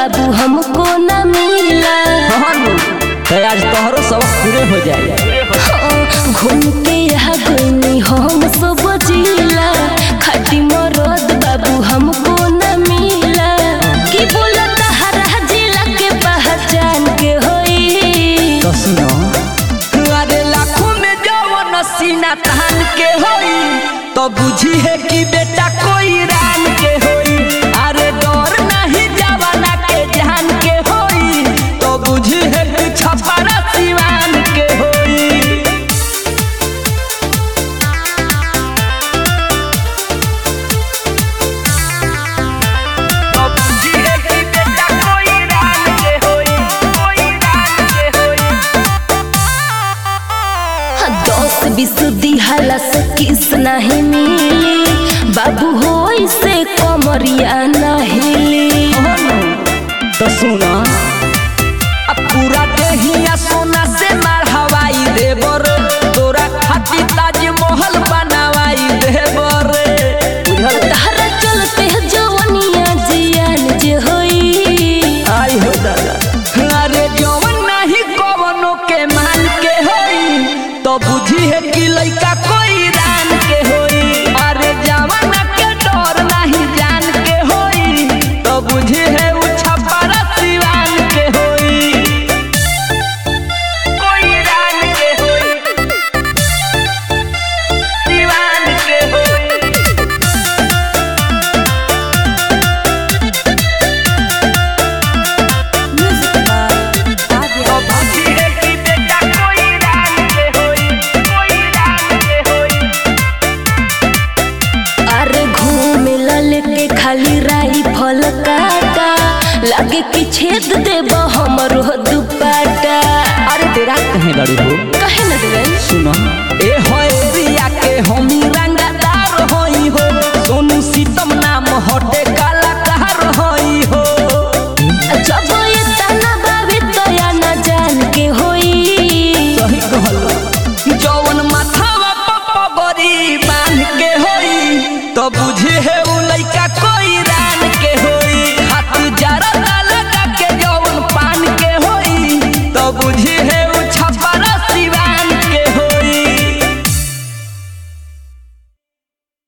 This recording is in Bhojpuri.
बाबू हमको न मिला। तो आज तोहरो सब पूरे हो जाए। घूम के यहाँ गईनी हम सब जिला, खाटी मरद बाबू हमको न मिला। कि बोला तहरा जिला के पहचान के होई। तो सुनो अरे लाखों में जवन सीना तान के होई, तो बुझी है कि बेटा कोई रान के होई। अरे डर नहीं जवाना के जान के होई, तो बुझी है कि छपरा सिवान के होई। तो बुझी है कि बेटा कोई रान के होई, कोई रान के होई। 10-20 दिहाला से किस नहीं मिली, बाबू हो से कमरिया नहीं। तो सुना अब पूरा देहिया सोना से मार हवाई देवर, तोरा खातिर ताजमहल बनवाई देवर। तहरा चलते जवनिया जियान जे होई। आई हो दादा अरे जवन नहीं कवनो के मान के होई, तो बुझी है कि लइका कोई रान के होई। अरे जवाना के डर नहीं जान के होई, तो बुझी है उ छपरा सिवान के होई। कोई रान के होई, सिवान के होई। तो बुझी है कि बेटा कोई रान के होई, कोई रान के होई। अरे घूम लेके खाली राइफल काटा, लगे कि छेद देब हमरो दुपट्टा। अरे तेरा कहीं लड़ी हो कहे न देवन सुनो ए हो एरिया के हमी रंगदार होई हो, सोनू सीतम नाम हटे कलाकार होई हो। जब ये तना बाबी तया न जान के होई। सही कहलो जवन माथावा पगड़ी बांध के होई, तो बुझे है उ लइका कोई रान के होई। हाथ जरा लगा के जवन पान के होई, तो बुझे है